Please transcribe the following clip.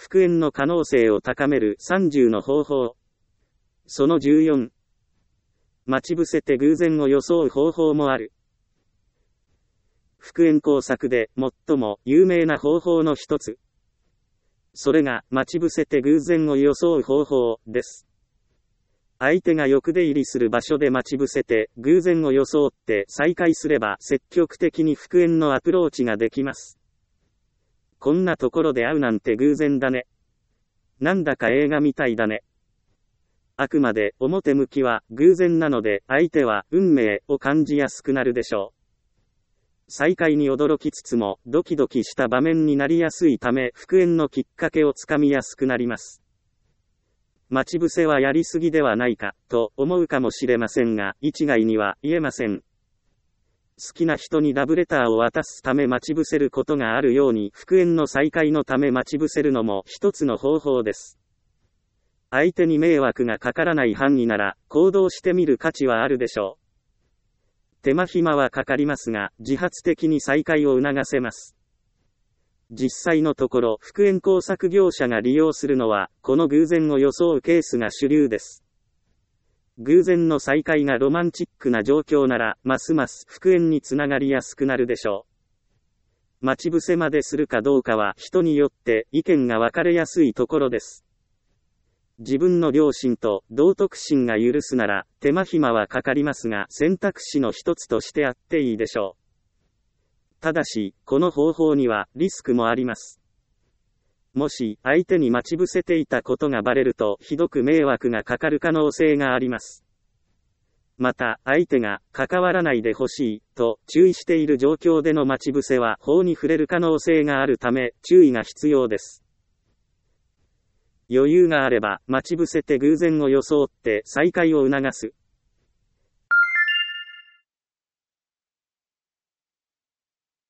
復縁の可能性を高める30の方法。その14。待ち伏せて偶然を装う方法もある。復縁工作で最も有名な方法の一つ。それが待ち伏せて偶然を装う方法です。相手が欲出入りする場所で待ち伏せて偶然を装って再会すれば積極的に復縁のアプローチができます。こんなところで会うなんて偶然だね。なんだか映画みたいだね。あくまで表向きは偶然なので相手は運命を感じやすくなるでしょう。再会に驚きつつもドキドキした場面になりやすいため復縁のきっかけをつかみやすくなります。待ち伏せはやりすぎではないかと思うかもしれませんが一概には言えません。好きな人にラブレターを渡すため待ち伏せることがあるように復縁の再会のため待ち伏せるのも一つの方法です。相手に迷惑がかからない範囲なら行動してみる価値はあるでしょう。手間暇はかかりますが自発的に再会を促せます。実際のところ復縁工作業者が利用するのはこの偶然を装うケースが主流です。偶然の再会がロマンチックな状況ならますます復縁につながりやすくなるでしょう。待ち伏せまでするかどうかは人によって意見が分かれやすいところです。自分の良心と道徳心が許すなら手間暇はかかりますが選択肢の一つとしてあっていいでしょう。ただし、この方法にはリスクもあります。もし相手に待ち伏せていたことがバレるとひどく迷惑がかかる可能性があります。また、相手が関わらないでほしいと注意している状況での待ち伏せは法に触れる可能性があるため注意が必要です。余裕があれば待ち伏せて偶然を装って再会を促す。